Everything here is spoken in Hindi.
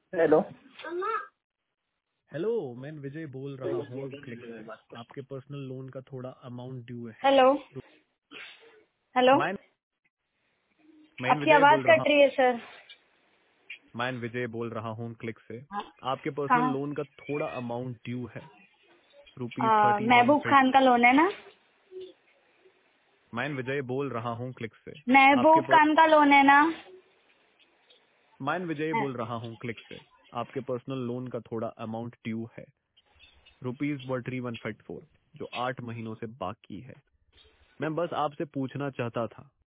हेलो। हेलो, मैं विजय बोल रहा हूँ क्लिक से। आपके पर्सनल लोन का थोड़ा अमाउंट ड्यू है। हेलो। हेलो। मैं मैं आपकी विजय आवाज बोल रहा कट रही है सर। मैं विजय बोल रहा हूँ क्लिक से। आपके पर्सनल हाँ। लोन का थोड़ा अमाउंट ड्यू है, ₹31 महबूब खान का फिफ्टी। लोन है ना? मैं विजय बोल रहा हूँ क्लिक से। आपके महबूब पर खान का लोन है ना? मैं विजय बोल रहा हूँ क्लिक से। आपके पर्सनल लोन का थोड़ा अमाउंट ड्यू है, ₹3154, जो 8 महीनों से बाकी है। मैं बस आपसे पूछना चाहता था